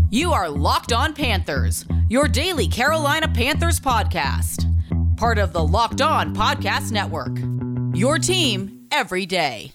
You are Locked On Panthers, your daily Carolina Panthers podcast. Part of the Locked On Podcast Network. Your team every day.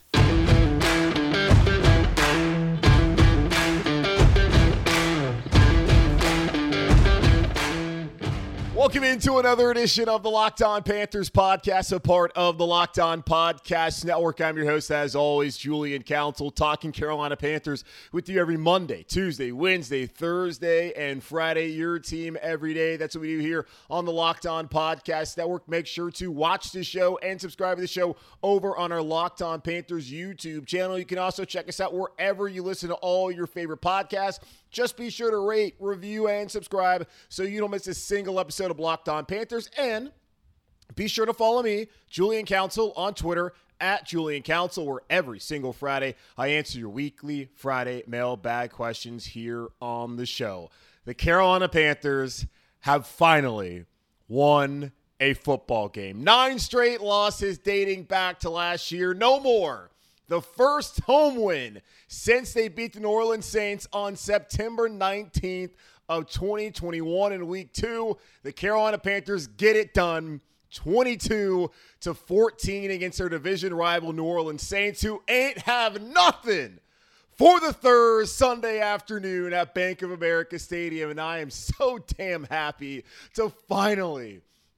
Welcome into another edition of the Locked On Panthers podcast, a part of the Locked On Podcast Network. I'm your host, as always, Julian Council, talking Carolina Panthers with you every Monday, Tuesday, Wednesday, Thursday, and Friday. Your team every day. That's what we do here on the Locked On Podcast Network. Make sure to watch the show and subscribe to the show over on our Locked On Panthers YouTube channel. You can also check us out wherever you listen to all your favorite podcasts. Just be sure to rate, review, and subscribe so you don't miss a single episode of Locked On Panthers. And be sure to follow me, Julian Council, on Twitter, at Julian Council, where every single Friday I answer your weekly Friday mailbag questions here on the show. The Carolina Panthers have finally won a football game. 9 straight losses dating back to last year. No more. The first home win since they beat the New Orleans Saints on September 19th of 2021 in Week 2. The Carolina Panthers get it done 22-14 against their division rival New Orleans Saints, who ain't have nothing for the third Sunday afternoon at Bank of America Stadium. And I am so damn happy to finally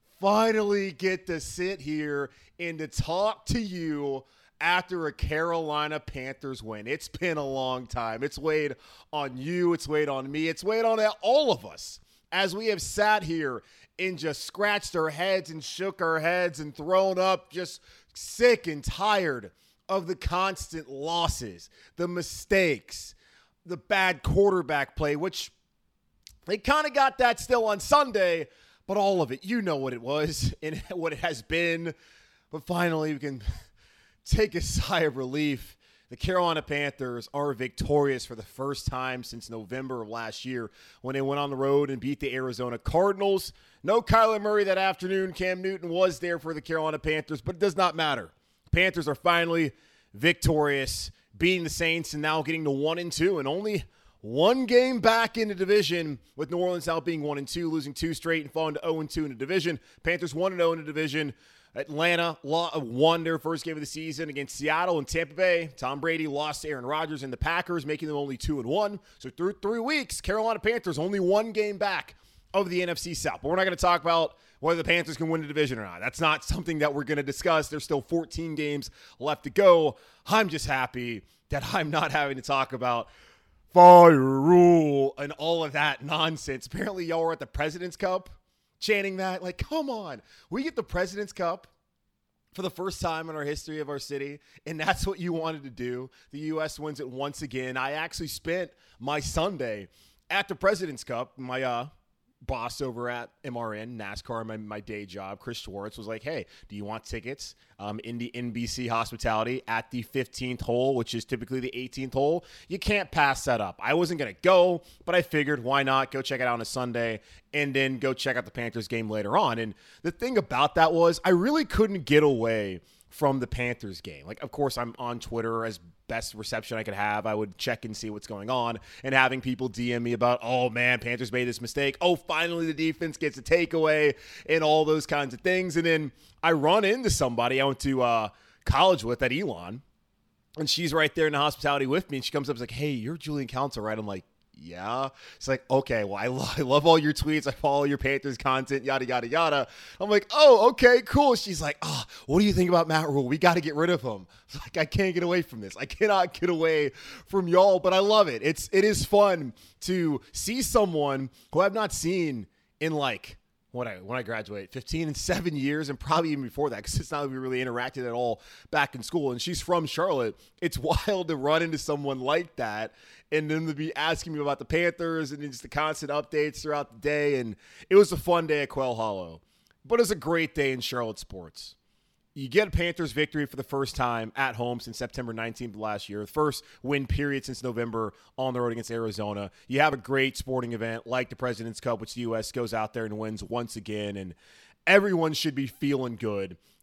get to sit here and to talk to you after a Carolina Panthers win. It's been a long time. It's weighed on you. It's weighed on me. It's weighed on all of us as we have sat here and just scratched our heads and shook our heads and thrown up, just sick and tired of the constant losses, the mistakes, the bad quarterback play, which they kind of got that still on Sunday, but all of it, you know what it was and what it has been. But finally, we can take a sigh of relief. The Carolina Panthers are victorious for the first time since November of last year when they went on the road and beat the Arizona Cardinals. No Kyler Murray that afternoon. Cam Newton was there for the Carolina Panthers, but it does not matter. Panthers are finally victorious, beating the Saints and now getting to 1-2 and only one game back in the division, with New Orleans now being 1-2, losing 2 straight and falling to 0-2 in the division. Panthers 1-0 in the division. Atlanta won their first game of the season against Seattle and Tampa Bay. Tom Brady lost to Aaron Rodgers and the Packers, making them only 2-1. So through 3 weeks, Carolina Panthers only one game back of the NFC South. But we're not going to talk about whether the Panthers can win the division or not. That's not something that we're going to discuss. There's still 14 games left to go. I'm just happy that I'm not having to talk about fire rule and all of that nonsense. Apparently, y'all were at the President's Cup chanting that. Like, come on. We get the President's Cup for the first time in our history of our city, and that's what you wanted to do. The U.S. wins it once again. I actually spent my Sunday at the President's Cup. My boss over at MRN, NASCAR, my day job, Chris Schwartz, was like, hey, do you want tickets in the NBC hospitality at the 15th hole, which is typically the 18th hole? You can't pass that up. I wasn't going to go, but I figured, why not go check it out on a Sunday and then go check out the Panthers game later on. And the thing about that was I really couldn't get away from the Panthers game. Like, of course, I'm on Twitter as best reception I could have. I would check and see what's going on, and having people DM me about, oh man, Panthers made this mistake. Oh, finally the defense gets a takeaway and all those kinds of things. And then I run into somebody I went to college with at Elon, and she's right there in the hospitality with me. And she comes up and is like, hey, you're Julian Council, right? I'm like, yeah. It's like, okay, well, I love all your tweets. I follow your Panthers content, yada, yada, yada. I'm like, oh, okay, cool. She's like, oh, what do you think about Matt Rule? We got to get rid of him. It's like, I can't get away from this. I cannot get away from y'all, but I love it. It is fun to see someone who I've not seen in like, when I graduate, 15 and 7 years, and probably even before that, because it's not like we really interacted at all back in school. And she's from Charlotte. It's wild to run into someone like that and then to be asking me about the Panthers and just the constant updates throughout the day. And it was a fun day at Quail Hollow, but it was a great day in Charlotte sports. You get a Panthers victory for the first time at home since September 19th of last year. The first win period since November on the road against Arizona. You have a great sporting event like the President's Cup, which the U.S. goes out there and wins once again. And everyone should be feeling good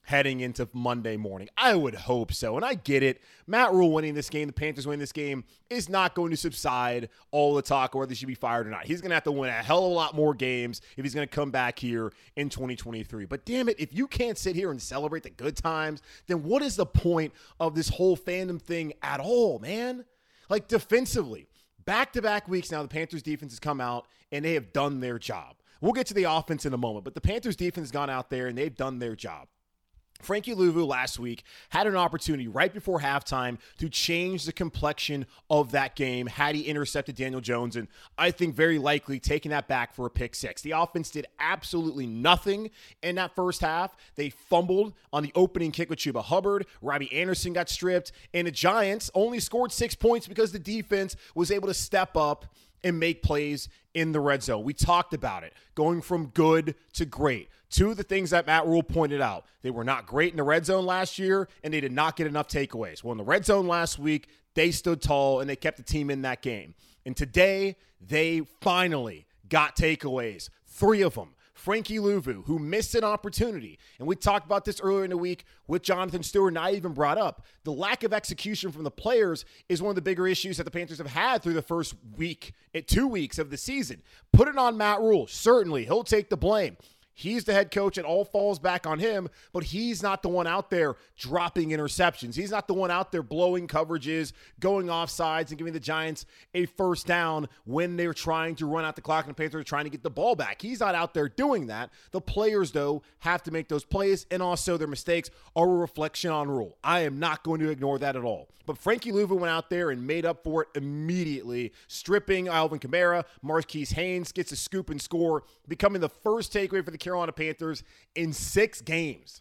heading into Monday morning? I would hope so, and I get it. Matt Rule winning this game, the Panthers winning this game, is not going to subside all the talk whether he should be fired or not. He's going to have to win a hell of a lot more games if he's going to come back here in 2023. But damn it, if you can't sit here and celebrate the good times, then what is the point of this whole fandom thing at all, man? Like, defensively, back-to-back weeks now, the Panthers defense has come out and they have done their job. We'll get to the offense in a moment, but the Panthers defense has gone out there and they've done their job. Frankie Luvu last week had an opportunity right before halftime to change the complexion of that game had he intercepted Daniel Jones, and I think very likely taking that back for a pick six. The offense did absolutely nothing in that first half. They fumbled on the opening kick with Chuba Hubbard. Robbie Anderson got stripped, and the Giants only scored 6 points because the defense was able to step up and make plays in the red zone. We talked about it, going from good to great. Two of the things that Matt Rule pointed out, they were not great in the red zone last year, and they did not get enough takeaways. Well, in the red zone last week, they stood tall, and they kept the team in that game. And today, they finally got takeaways, 3 of them. Frankie Luvu, who missed an opportunity, and we talked about this earlier in the week with Jonathan Stewart, and I even brought up the lack of execution from the players is one of the bigger issues that the Panthers have had through the first 2 weeks of the season. Put it on Matt Rule. Certainly, he'll take the blame. He's the head coach. It all falls back on him, but he's not the one out there dropping interceptions. He's not the one out there blowing coverages, going off sides, and giving the Giants a first down when they're trying to run out the clock and the Panthers are trying to get the ball back. He's not out there doing that. The players, though, have to make those plays, and also their mistakes are a reflection on Rule. I am not going to ignore that at all. But Frankie Luvu went out there and made up for it immediately, stripping Alvin Kamara. Marquise Haynes gets a scoop and score, becoming the first takeaway for the Carolina Panthers in 6 games.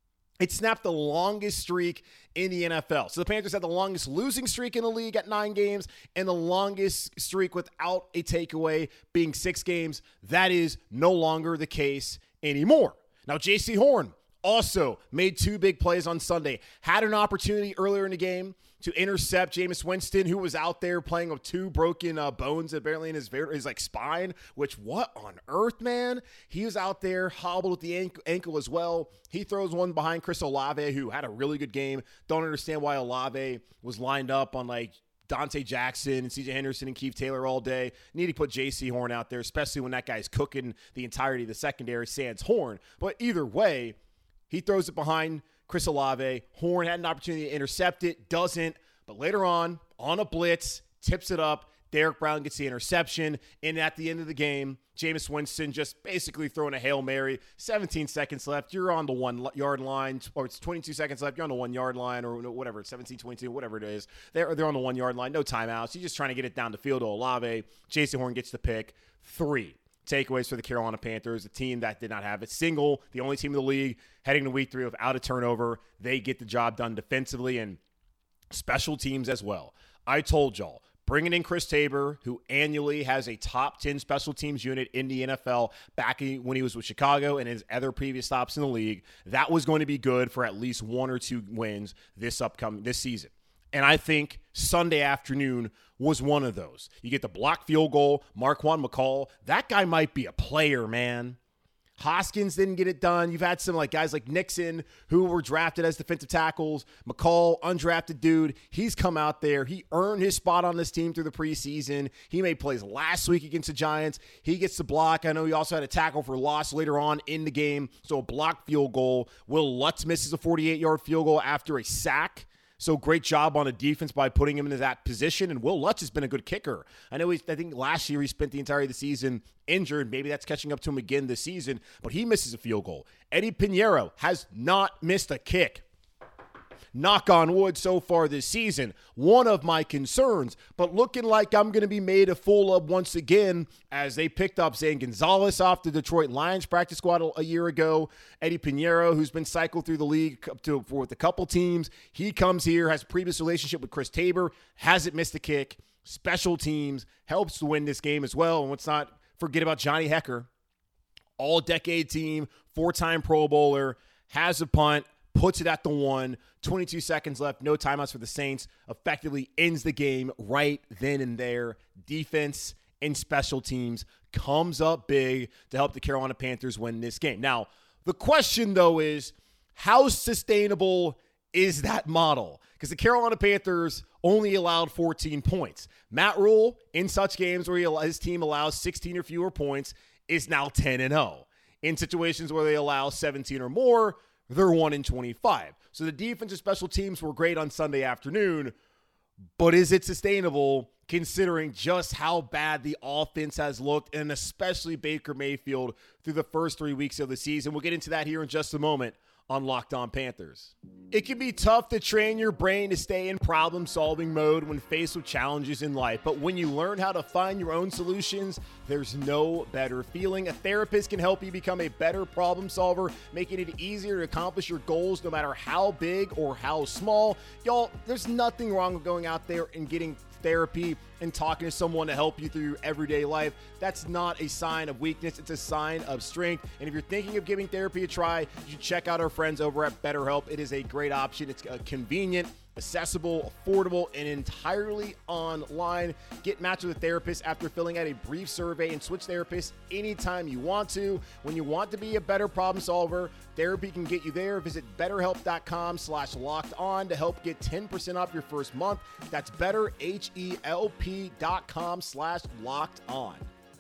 It snapped the longest streak in the NFL. So the Panthers had the longest losing streak in the league at 9 games and the longest streak without a takeaway being 6 games. That is no longer the case anymore. Now, J.C. Horn also made 2 big plays on Sunday. Had an opportunity earlier in the game to intercept Jameis Winston, who was out there playing with 2 broken bones apparently in his spine, which what on earth, man? He was out there hobbled with the ankle as well. He throws one behind Chris Olave, who had a really good game. Don't understand why Olave was lined up on like Dante Jackson and C.J. Henderson and Keith Taylor all day. Need to put J.C. Horn out there, especially when that guy's cooking the entirety of the secondary, sans Horn. But either way, he throws it behind Chris Olave. Horn had an opportunity to intercept it, doesn't. But later on a blitz, tips it up. Derek Brown gets the interception. And at the end of the game, Jameis Winston just basically throwing a Hail Mary. 17 seconds left. You're on the 1 yard line, or it's 22 seconds left. You're on the 1 yard line, or whatever, 17, 22, whatever it is. They're on the 1 yard line. No timeouts. You're just trying to get it down the field to Olave. J.C. Horn gets the pick. 3 takeaways for the Carolina Panthers, a team that did not have it. The only team in the league heading to week 3 without a turnover. They get the job done defensively and special teams as well. I told y'all, bringing in Chris Tabor, who annually has a top 10 special teams unit in the NFL back when he was with Chicago and his other previous stops in the league, that was going to be good for at least 1 or 2 wins this season. And I think Sunday afternoon was one of those. You get the blocked field goal, Marquand McCall. That guy might be a player, man. Hoskins didn't get it done. You've had some guys like Nixon who were drafted as defensive tackles. McCall, undrafted dude. He's come out there. He earned his spot on this team through the preseason. He made plays last week against the Giants. He gets the block. I know he also had a tackle for loss later on in the game. So a blocked field goal. Will Lutz misses a 48-yard field goal after a sack. So great job on the defense by putting him into that position. And Will Lutz has been a good kicker. I think last year he spent the entirety of the season injured. Maybe that's catching up to him again this season. But he misses a field goal. Eddie Pinheiro has not missed a kick. Knock on wood so far this season. One of my concerns, but looking like I'm going to be made a fool of once again as they picked up Zane Gonzalez off the Detroit Lions practice squad a year ago. Eddie Pinheiro, who's been cycled through the league with a couple teams. He comes here, has a previous relationship with Chris Tabor, hasn't missed a kick. Special teams, helps to win this game as well. And let's not forget about Johnny Hekker. All-decade team, 4-time Pro Bowler, has a punt, puts it at the 1, 22 seconds left, no timeouts for the Saints, effectively ends the game right then and there. Defense and special teams comes up big to help the Carolina Panthers win this game. Now, the question, though, is How sustainable is that model? Because the Carolina Panthers only allowed 14 points. Matt Rule, in such games where his team allows 16 or fewer points, is now 10-0. In situations where they allow 17 or more, they're 1-25. So the defense and special teams were great on Sunday afternoon, but is it sustainable considering just how bad the offense has looked, and especially Baker Mayfield through the first 3 weeks of the season? We'll get into that here in just a moment on Locked On Panthers. It can be tough to train your brain to stay in problem-solving mode when faced with challenges in life, but when you learn how to find your own solutions, there's no better feeling. A therapist can help you become a better problem solver, making it easier to accomplish your goals no matter how big or how small. Y'all, there's nothing wrong with going out there and getting therapy and talking to someone to help you through your everyday life. That's not a sign of weakness. It's a sign of strength. And if you're thinking of giving therapy a try, you should check out our friends over at BetterHelp. It is a great option. It's convenient, accessible, affordable, and entirely online. Get matched with a therapist after filling out a brief survey and switch therapists anytime you want to. When you want to be a better problem solver, therapy can get you there. Visit BetterHelp.com/lockedon to help get 10% off your first month. That's BetterHelp.com/lockedon.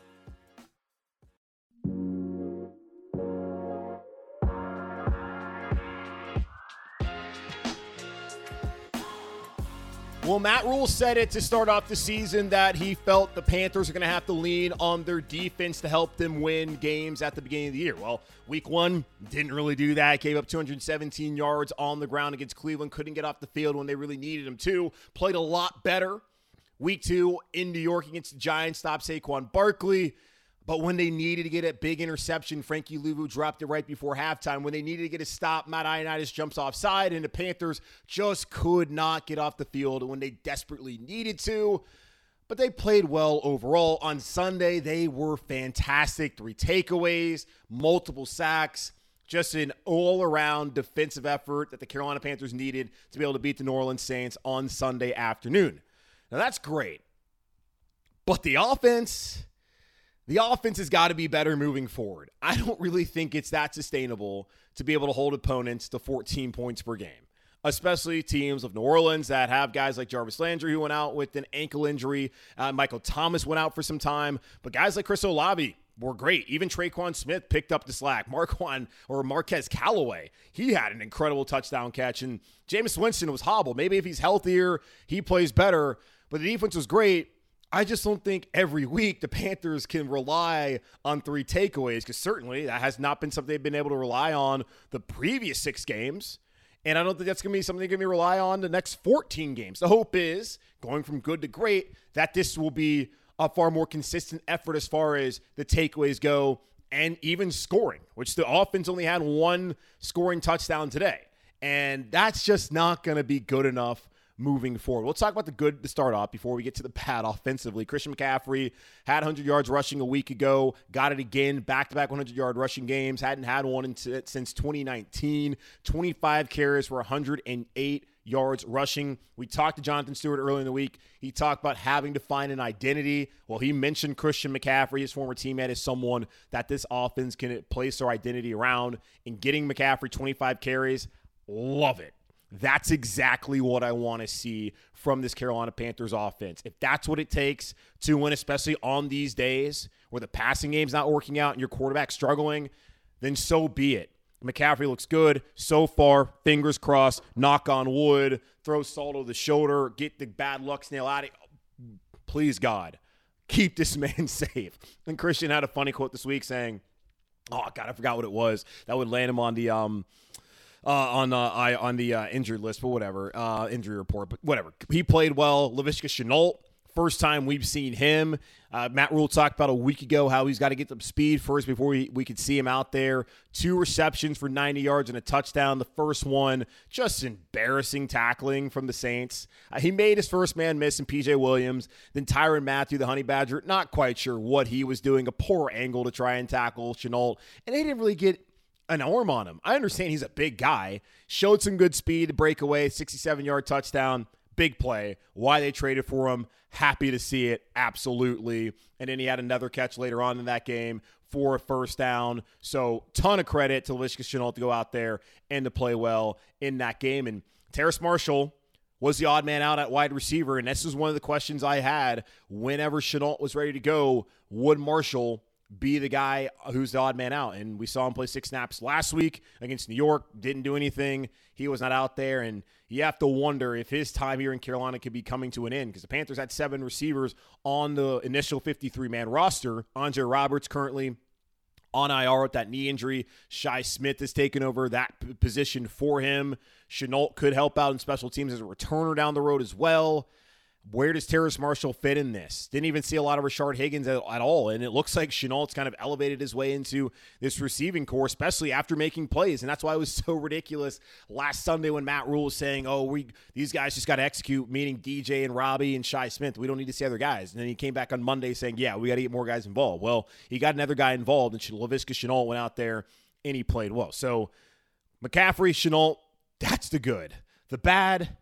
Well, Matt Rule said it to start off the season that he felt the Panthers are going to have to lean on their defense to help them win games at the beginning of the year. Well, week one didn't really do that. Gave up 217 yards on the ground against Cleveland. Couldn't get off the field when they really needed him to. Played a lot better. Week two in New York against the Giants, stopped Saquon Barkley. But when they needed to get a big interception, Frankie Louvu dropped it right before halftime. When they needed to get a stop, Matt Ioannidis jumps offside, and the Panthers just could not get off the field when they desperately needed to. But they played well overall. On Sunday, they were fantastic. 3 takeaways, multiple sacks, just an all-around defensive effort that the Carolina Panthers needed to be able to beat the New Orleans Saints on Sunday afternoon. Now, that's great. But the offense has got to be better moving forward. I don't really think it's that sustainable to be able to hold opponents to 14 points per game, especially teams of New Orleans that have guys like Jarvis Landry who went out with an ankle injury. Michael Thomas went out for some time, but guys like Chris Olave were great. Even Traquan Smith picked up the slack. Marquez Callaway, he had an incredible touchdown catch, and Jameis Winston was hobbled. Maybe if he's healthier, he plays better, but the defense was great. I just don't think every week the Panthers can rely on 3 takeaways, because certainly that has not been something they've been able to rely on the previous 6 games. And I don't think that's going to be something they're going to rely on the next 14 games. The hope is, going from good to great, that this will be a far more consistent effort as far as the takeaways go and even scoring, which the offense only had 1 scoring touchdown today. And that's just not going to be good enough moving forward. We'll talk about the good to start off before we get to the bad offensively. Christian McCaffrey had 100 yards rushing a week ago, got it again, back-to-back 100-yard rushing games, hadn't had one since 2019, 25 carries for 108 yards rushing. We talked to Jonathan Stewart earlier in the week. He talked about having to find an identity. Well, he mentioned Christian McCaffrey, his former teammate, as someone that this offense can place their identity around. And getting McCaffrey 25 carries, love it. That's exactly what I want to see from this Carolina Panthers offense. If that's what it takes to win, especially on these days where the passing game's not working out and your quarterback's struggling, then so be it. McCaffrey looks good so far. Fingers crossed. Knock on wood. Throw salt over the shoulder. Get the bad luck snail out of it. Please, God, keep this man safe. And Christian had a funny quote this week saying, oh, God, I forgot what it was. That would land him on the injured list, but whatever, injury report, but whatever. He played well. Laviska Shenault, first time we've seen him. Matt Rule talked about a week ago how he's got to get some speed first before we could see him out there. 2 receptions for 90 yards and a touchdown. The first one, just embarrassing tackling from the Saints. He made his first man miss in P.J. Williams. Then Tyrann Mathieu, the Honey Badger, not quite sure what he was doing. A poor angle to try and tackle Shenault. And they didn't really get an arm on him. I understand he's a big guy. Showed some good speed, breakaway, 67-yard touchdown. big play. Why they traded for him, happy to see it, absolutely. And then he had another catch later on in that game for a first down. So ton of credit to Laviska Shenault to go out there and to play well in that game. And Terrace Marshall was the odd man out at wide receiver, and this is one of the questions I had whenever Shenault was ready to go. Would Marshall be the guy who's the odd man out? And we saw him play 6 snaps last week against New York, didn't do anything. He was not out there, and you have to wonder if his time here in Carolina could be coming to an end, because the Panthers had 7 receivers on the initial 53-man roster. Andre Roberts currently on IR with that knee injury. Shi Smith has taken over that position for him. Shenault could help out in special teams as a returner down the road as well. Where does Terrace Marshall fit in this? Didn't even see a lot of Rashard Higgins at all, and it looks like Shenault's kind of elevated his way into this receiving corps, especially after making plays, and that's why it was so ridiculous last Sunday when Matt Rule was saying, these guys just got to execute, meaning DJ and Robbie and Shi Smith. We don't need to see other guys. And then he came back on Monday saying, we got to get more guys involved. Well, he got another guy involved, and Laviska Shenault went out there, and he played well. So McCaffrey, Shenault, that's the good. The bad,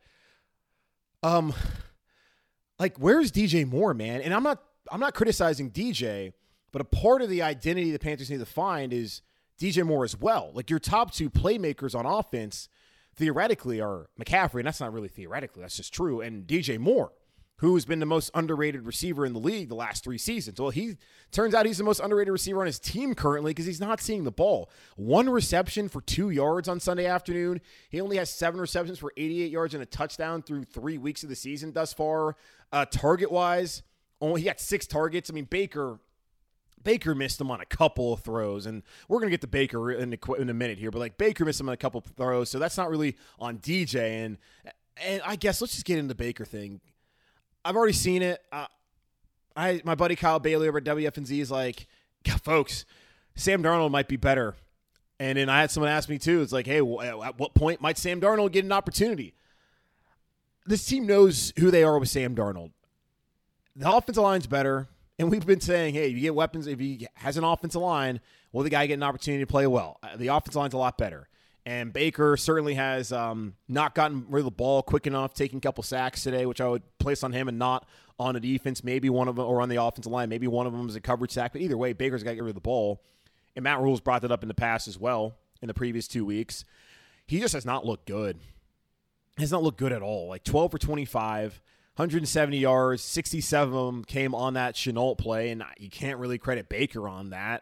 where's DJ Moore, man? And I'm not criticizing DJ, but a part of the identity the Panthers need to find is DJ Moore as well. Like, your top 2 playmakers on offense theoretically are McCaffrey, and that's not really theoretically, that's just true, and DJ Moore, who's been the most underrated receiver in the league the last 3 seasons. Well, he turns out he's the most underrated receiver on his team currently because he's not seeing the ball. 1 reception for 2 yards on Sunday afternoon. He only has 7 receptions for 88 yards and a touchdown through 3 weeks of the season thus far. Target-wise, he got 6 targets. I mean, Baker missed him on a couple of throws, and we're going to get to Baker in a minute here, but Baker missed him on a couple of throws, so that's not really on DJ. And I guess let's just get into the Baker thing. I've already seen it. My buddy Kyle Bailey over at WFNZ is like, folks, Sam Darnold might be better. And then I had someone ask me too. It's like, hey, at what point might Sam Darnold get an opportunity? This team knows who they are with Sam Darnold. The offensive line's better. And we've been saying, hey, if you get weapons, if he has an offensive line, will the guy get an opportunity to play well? The offensive line's a lot better. And Baker certainly has not gotten rid of the ball quick enough, taking a couple sacks today, which I would place on him and not on the defense. Maybe one of them, or on the offensive line, maybe one of them is a coverage sack. But either way, Baker's got to get rid of the ball. And Matt Rule's brought that up in the past as well in the previous 2 weeks. He just has not looked good. He has not looked good at all. 12 for 25, 170 yards, 67 of them came on that Shenault play, and you can't really credit Baker on that.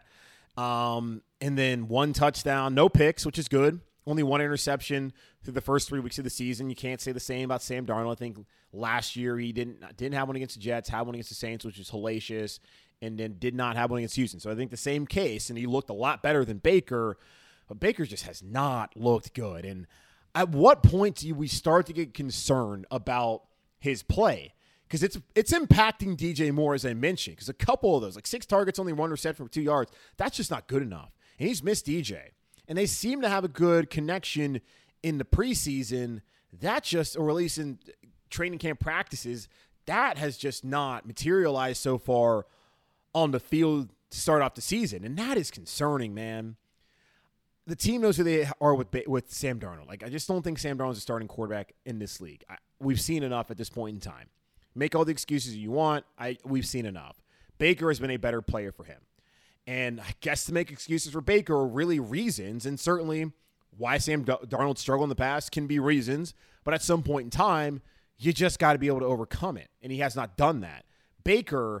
And then 1 touchdown, no picks, which is good. Only 1 interception through the first 3 weeks of the season. You can't say the same about Sam Darnold. I think last year he didn't have one against the Jets, had one against the Saints, which is hellacious, and then did not have one against Houston. So I think the same case, and he looked a lot better than Baker, but Baker just has not looked good. And at what point do we start to get concerned about his play? Because it's impacting DJ Moore, as I mentioned, because a couple of those, 6 targets, only 1 reception for 2 yards, that's just not good enough. And he's missed DJ. And they seem to have a good connection in the preseason. That just, or at least in training camp practices, that has just not materialized so far on the field to start off the season. And that is concerning, man. The team knows who they are with Sam Darnold. I just don't think Sam Darnold's a starting quarterback in this league. We've seen enough at this point in time. Make all the excuses you want. We've seen enough. Baker has been a better player for him. And I guess to make excuses for Baker are really reasons, and certainly why Sam Darnold struggled in the past can be reasons, but at some point in time, you just got to be able to overcome it, and he has not done that. Baker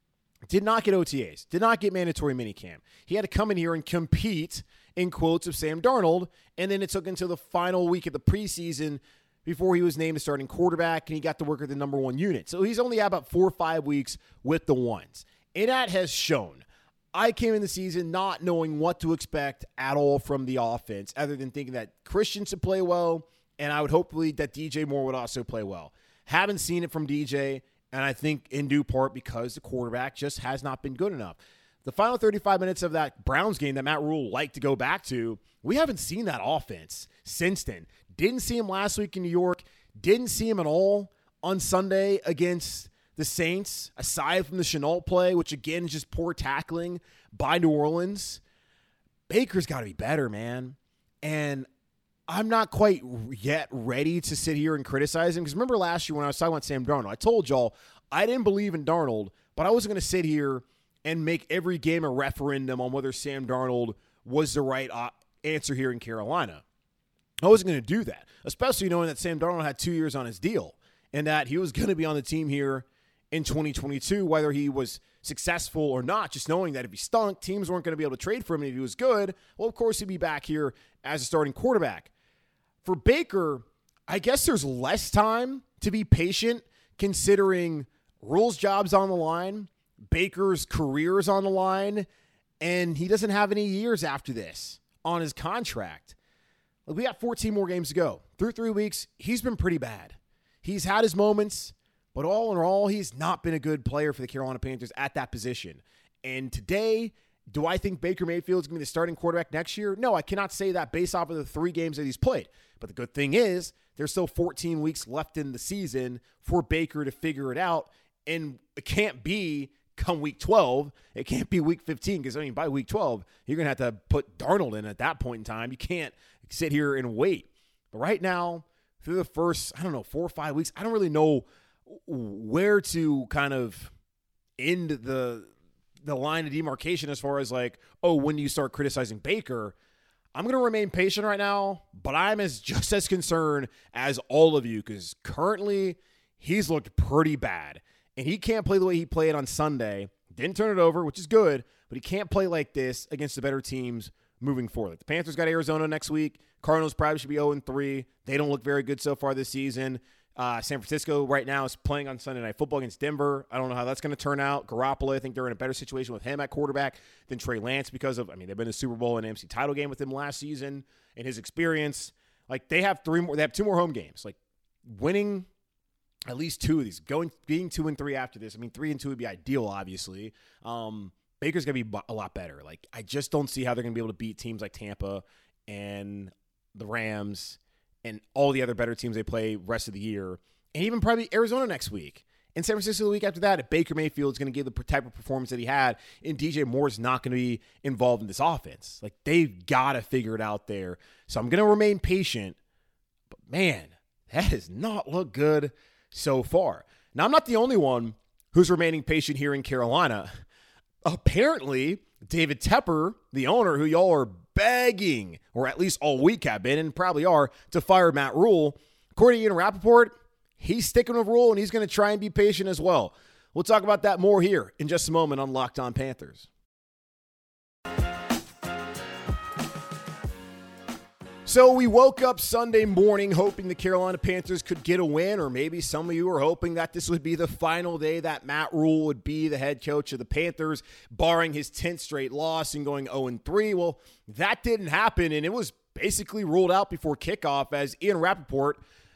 did not get OTAs, did not get mandatory minicamp. He had to come in here and compete, in quotes, of Sam Darnold, and then it took until the final week of the preseason before he was named a starting quarterback, and he got to work at the number 1 unit. So he's only had about 4 or 5 weeks with the ones, and that has shown. I came in the season not knowing what to expect at all from the offense, other than thinking that Christian should play well, and I would hopefully that DJ Moore would also play well. Haven't seen it from DJ, and I think in due part because the quarterback just has not been good enough. The final 35 minutes of that Browns game that Matt Rule liked to go back to, we haven't seen that offense since then. Didn't see him last week in New York. Didn't see him at all on Sunday against the Saints, aside from the Shenault play, which again is just poor tackling by New Orleans. Baker's got to be better, man. And I'm not quite yet ready to sit here and criticize him. Because remember last year when I was talking about Sam Darnold, I told y'all I didn't believe in Darnold, but I wasn't going to sit here and make every game a referendum on whether Sam Darnold was the right answer here in Carolina. I wasn't going to do that, especially knowing that Sam Darnold had 2 years on his deal and that he was going to be on the team here in 2022, whether he was successful or not, just knowing that if he stunk, teams weren't going to be able to trade for him. And if he was good, well, of course, he'd be back here as a starting quarterback. For Baker, I guess there's less time to be patient considering Rule's job's on the line, Baker's career is on the line, and he doesn't have any years after this on his contract. We got 14 more games to go. Through 3 weeks, he's been pretty bad. He's had his moments, but all in all, he's not been a good player for the Carolina Panthers at that position. And today, do I think Baker Mayfield is going to be the starting quarterback next year? No, I cannot say that based off of the 3 games that he's played. But the good thing is there's still 14 weeks left in the season for Baker to figure it out. And it can't be come week 12. It can't be week 15 because, by week 12, you're going to have to put Darnold in at that point in time. You can't sit here and wait. But right now, through the first, 4 or 5 weeks, I don't really know where to kind of end the line of demarcation as far as when do you start criticizing Baker? I'm going to remain patient right now, but I'm just as concerned as all of you because currently he's looked pretty bad. And he can't play the way he played on Sunday. Didn't turn it over, which is good, but he can't play like this against the better teams moving forward. The Panthers got Arizona next week. Cardinals probably should be 0-3. They don't look very good so far this season. San Francisco right now is playing on Sunday Night Football against Denver. I don't know how that's going to turn out. Garoppolo, I think they're in a better situation with him at quarterback than Trey Lance because of, they've been in the Super Bowl and NFC title game with him last season and his experience. They have 2 more home games. Winning at least 2 of these, being 2-3 after this. 3-2 would be ideal, obviously. Baker's going to be a lot better. I just don't see how they're going to be able to beat teams like Tampa and the Rams and all the other better teams they play rest of the year, and even probably Arizona next week. And San Francisco the week after that, if Baker Mayfield is going to give the type of performance that he had, and DJ Moore is not going to be involved in this offense. They've got to figure it out there. So I'm going to remain patient. But, man, that has not looked good so far. Now, I'm not the only one who's remaining patient here in Carolina. Apparently, David Tepper, the owner, who y'all are begging, or at least all week have been, and probably are, to fire Matt Rule. According to Ian Rappaport, he's sticking with Rule, and he's going to try and be patient as well. We'll talk about that more here in just a moment on Locked On Panthers. So we woke up Sunday morning hoping the Carolina Panthers could get a win, or maybe some of you were hoping that this would be the final day that Matt Rule would be the head coach of the Panthers, barring his 10th straight loss and going 0-3. Well, that didn't happen, and it was basically ruled out before kickoff as Ian Rappaport,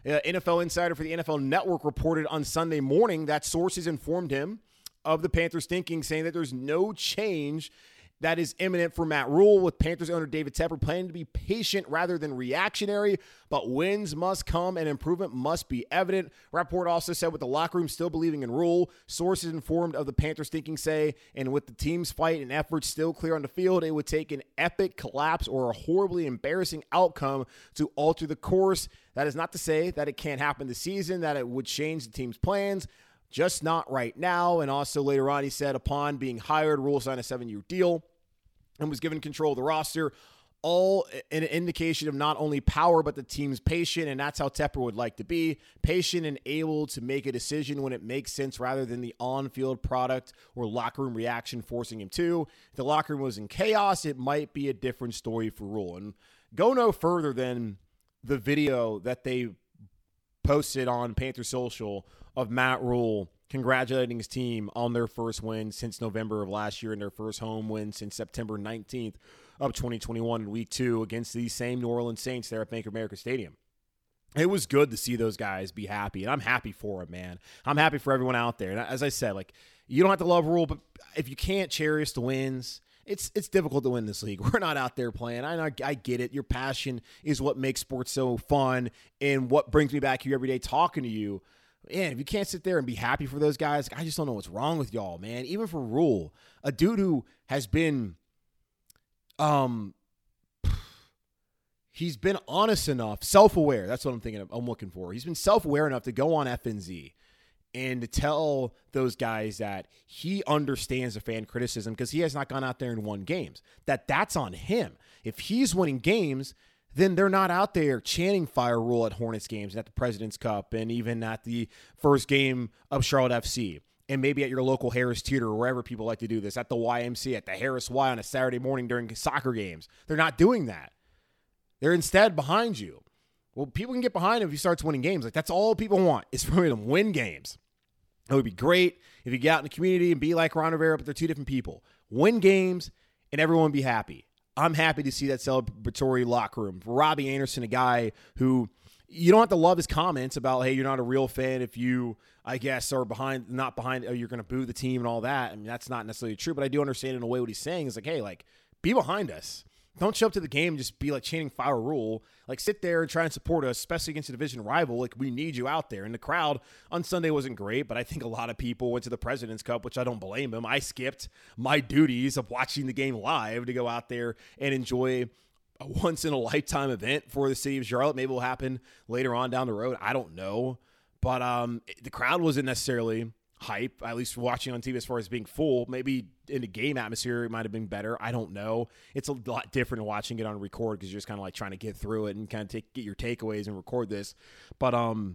NFL insider for the NFL Network, reported on Sunday morning that sources informed him of the Panthers' thinking, saying that there's no change that is imminent for Matt Rule, with Panthers owner David Tepper planning to be patient rather than reactionary, but wins must come and improvement must be evident. Rappaport also said with the locker room still believing in Rule, sources informed of the Panthers' thinking say, and with the team's fight and efforts still clear on the field, it would take an epic collapse or a horribly embarrassing outcome to alter the course. That is not to say that it can't happen this season, that it would change the team's plans, just not right now. And also later on, he said upon being hired, Rule signed a 7-year deal and was given control of the roster, all an indication of not only power, but the team's patient, and that's how Tepper would like to be, patient and able to make a decision when it makes sense rather than the on-field product or locker room reaction forcing him to. If the locker room was in chaos, it might be a different story for Rule. And go no further than the video that they posted on Panther Social of Matt Rule congratulating his team on their first win since November of last year and their first home win since September 19th of 2021 in week 2 against these same New Orleans Saints there at Bank of America Stadium. It was good to see those guys be happy, and I'm happy for them, man. I'm happy for everyone out there. And as I said, you don't have to love Rule, but if you can't cherish the wins, it's difficult to win this league. We're not out there playing. I get it. Your passion is what makes sports so fun and what brings me back here every day talking to you. Man, if you can't sit there and be happy for those guys, I just don't know what's wrong with y'all, man. Even for Rule, a dude who has been, he's been honest enough, self-aware. That's what I'm looking for. He's been self-aware enough to go on FNZ and to tell those guys that he understands the fan criticism because he has not gone out there and won games. That's on him. If he's winning games, then they're not out there chanting fire rule at Hornets games and at the President's Cup and even at the first game of Charlotte FC. And maybe at your local Harris Theater or wherever people like to do this, at the YMCA, at the Harris Y on a Saturday morning during soccer games. They're not doing that. They're instead behind you. Well, people can get behind him if he starts winning games. Like, that's all people want is for him to win games. It would be great if you get out in the community and be like Ron Rivera, but they're two different people. Win games and everyone be happy. I'm happy to see that celebratory locker room. For Robbie Anderson, a guy who you don't have to love his comments about, hey, you're not a real fan if you, I guess, are not behind, you're going to boo the team and all that. I mean, that's not necessarily true, but I do understand in a way what he's saying is like, hey, like, be behind us. Don't show up to the game and just be like chanting fire rule. Like, sit there and try and support us, especially against a division rival. Like, we need you out there. And the crowd on Sunday wasn't great, but I think a lot of people went to the President's Cup, which I don't blame them. I skipped my duties of watching the game live to go out there and enjoy a once-in-a-lifetime event for the city of Charlotte. Maybe it will happen later on down the road. I don't know. But the crowd wasn't necessarily hype, at least watching on TV as far as being full. Maybe in the game atmosphere, it might have been better. I don't know. It's a lot different watching it on record because you're just kind of like trying to get through it and kind of get your takeaways and record this. But I'm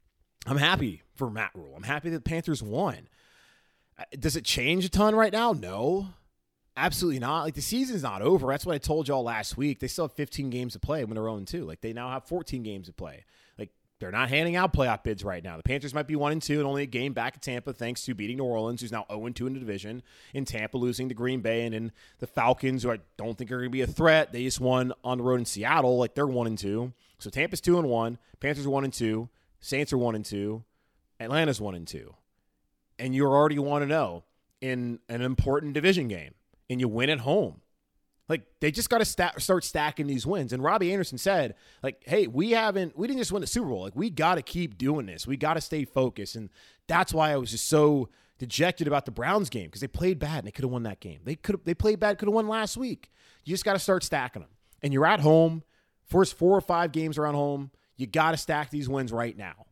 happy for Matt Rule. I'm happy that the Panthers won. Does it change a ton right now? No. Absolutely not. Like, the season's not over. That's what I told y'all last week. They still have 15 games to play when they're 0-2. Like, they now have 14 games to play. Like, they're not handing out playoff bids right now. The Panthers might be 1-2 and only a game back at Tampa thanks to beating New Orleans, who's now 0-2 in the division, and Tampa losing to Green Bay, and then the Falcons, who I don't think are going to be a threat. They just won on the road in Seattle. Like, they're 1-2. So Tampa's 2-1. Panthers are 1-2. Saints are 1-2. Atlanta's 1-2. And you're already 1-0 in an important division game. And you win at home. Like, they just got to start stacking these wins. And Robbie Anderson said, like, hey, we didn't just win the Super Bowl. Like, we got to keep doing this. We got to stay focused. And that's why I was just so dejected about the Browns game, because they played bad and they could have won that game. They played bad, could have won last week. You just got to start stacking them. And you're at home. First 4 or 5 games around home. You got to stack these wins right now.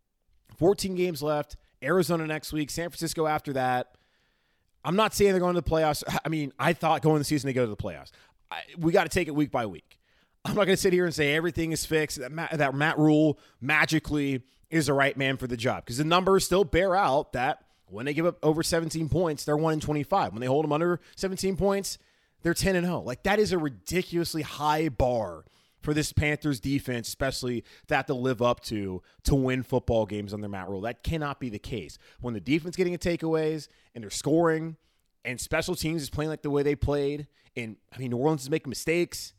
14 games left. Arizona next week. San Francisco after that. I'm not saying they're going to the playoffs. I mean, I thought going the season they go to the playoffs. We got to take it week by week. I'm not going to sit here and say everything is fixed, that Matt Rule magically is the right man for the job, because the numbers still bear out that when they give up over 17 points, they're 1-25. When they hold them under 17 points, they're 10-0. Like, that is a ridiculously high bar for this Panthers defense, especially that to live up to win football games under Matt Rule. That cannot be the case. When the defense getting takeaways and they're scoring and special teams is playing like the way they played, and I mean, New Orleans is making mistakes,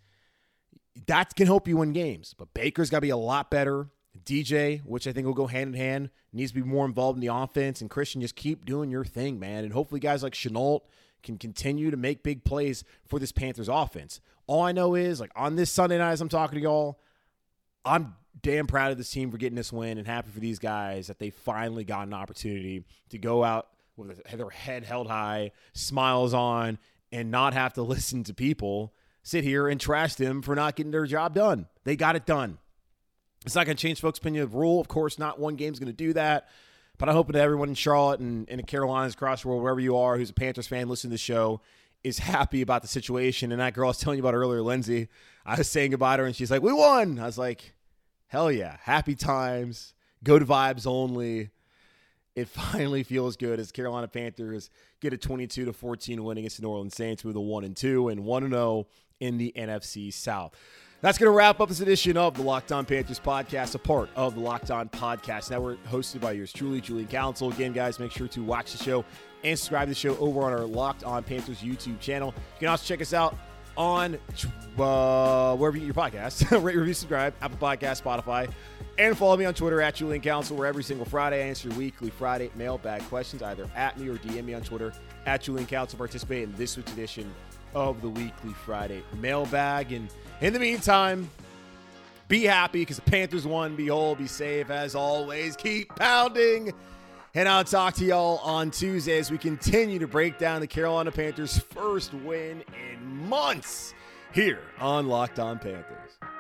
that can help you win games. But Baker's got to be a lot better. DJ, which I think will go hand in hand, needs to be more involved in the offense. And Christian, just keep doing your thing, man. And hopefully guys like Shenault can continue to make big plays for this Panthers offense. All I know is, like, on this Sunday night as I'm talking to y'all, I'm damn proud of this team for getting this win and happy for these guys that they finally got an opportunity to go out with their head held high, smiles on, and not have to listen to people sit here and trash them for not getting their job done. They got it done. It's not going to change folks' opinion of Rule. Of course, not one game's going to do that. But I'm hoping that everyone in Charlotte and in the Carolinas, across the world, wherever you are, who's a Panthers fan, listen to the show, is happy about the situation. And that girl I was telling you about earlier, Lindsay, I was saying goodbye to her, and she's like, we won. I was like, hell yeah. Happy times. Good vibes only. It finally feels good as Carolina Panthers get a 22-14 win against the New Orleans Saints with a 1-2 and 1-0 in the NFC South. That's going to wrap up this edition of the Locked On Panthers podcast, a part of the Locked On Podcast Network, hosted by yours truly, Julian Council. Again, guys, make sure to watch the show and subscribe to the show over on our Locked On Panthers YouTube channel. You can also check us out on wherever you get your podcasts. Rate, review, subscribe, Apple Podcasts, Spotify, and follow me on Twitter at Julian Council, where every single Friday I answer weekly Friday mailbag questions, either at me or DM me on Twitter at Julian Council. Participate in this week's edition of the weekly Friday mailbag. And in the meantime, be happy because the Panthers won. Be whole, be safe. As always, keep pounding. And I'll talk to y'all on Tuesday as we continue to break down the Carolina Panthers' first win in months here on Locked On Panthers.